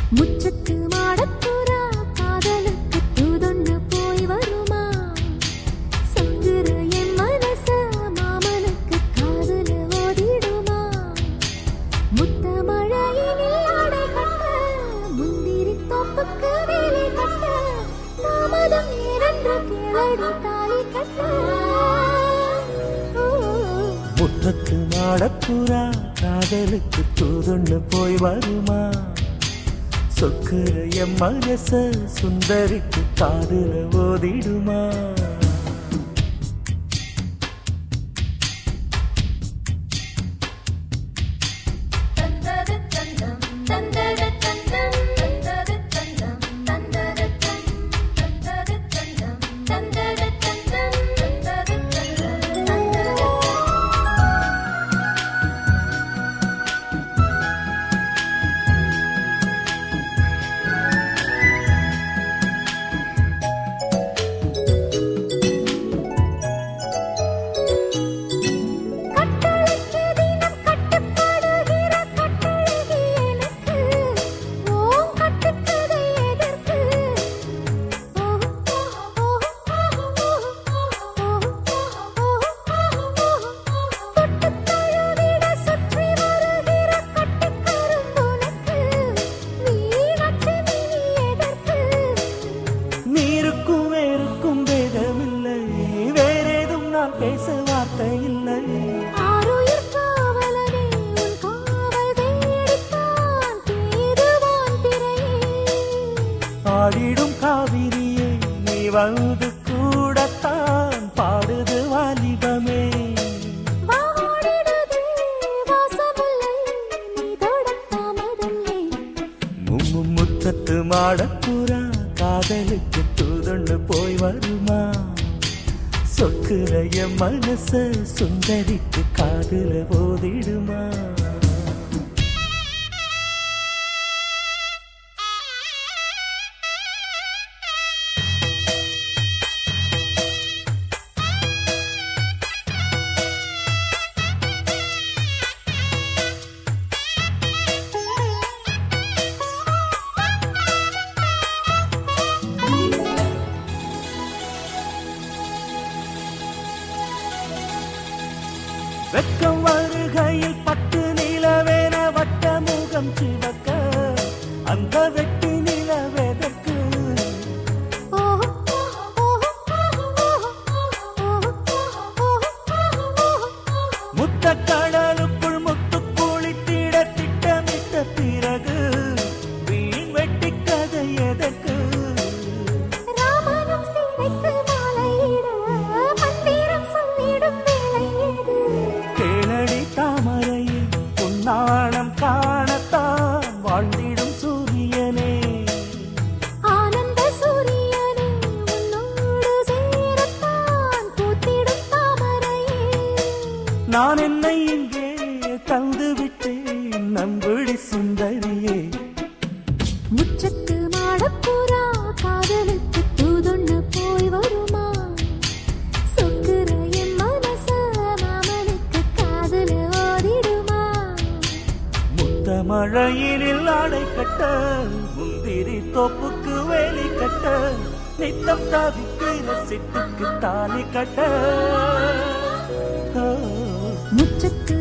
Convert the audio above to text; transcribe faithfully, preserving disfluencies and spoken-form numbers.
முற்றத்து மாடப்புறா காதலுக்கு தூதொன்று போய் வருமா? சங்குற என் மனச மாமனுக்கு காதல ஓதிடுமா? முத்த மழையினில் ஆடை கட்ட முந்திரி தோப்புக்கு வேலை கட்ட தாமதம் ஏனென்று கேளடி தாலி கட்ட. முற்றத்து மாடப்புறா காதலுக்கு தூதொன்று போய் வருமா? சொக்குற என் மனச சுந்தரிக்கு காதுல ஓதிடுமா? பேச வார்த்தை இல்லை. ஆருயிர் காவலனே உன் காவல் தேடித்தான் தேடுவான் பிறையே. ஆடிடும் காவிரியே நீ வந்து கூடத்தான் பாடுது வாலிபமே. வாடிடுதே வாசமுல்லை நீ தொடத்தாமதில்லை. மும்மும் முற்றத்து மாடப்புறா காதலுக்கு தூதொன்று போய் வருமா? சொக்குற என் மனச சுந்தரிக்கு காதுல ஓதிடுமா? வெக்கம் வருகையில் பட்டு நிலவேன வட்ட முகம் சிவக்க அந்த வெட்டி நிலவேதற்கு முத்த கடலுக்குள் முத்து குளித்திட திட்டமிட்ட பிறகு வீண் வெட்டி கதை எதற்கு? ராமனும் சீதைக்கு மாலையிட மந்திரம் சொல்லிடும் வேலை ஏது? கேளடி தாமரையே பொன்னாணம் காணத்தான் வாழ்ந்திடும் சூரியனே. ஆனந்த சூரியனே உன்னோடு சேரத்தான் பூத்திடும் தாமரையே. நான் என்னை இங்கே தந்து விட்டேன் நம்புடி சுந்தரியே. முற்றத்து மாடப்புறா காதலுக்கு தூதொன்று போய் வருமா? சொக்குற என் மனச மாமனுக்கு காதுல ஓதிடுமா? முத்த மழையினில் ஆடை கட்ட முந்திரி தோப்புக்கு வேலி கட்ட நித்தம் தவிக்கிற சிட்டுக்கு தாலி கட்ட. முற்றத்து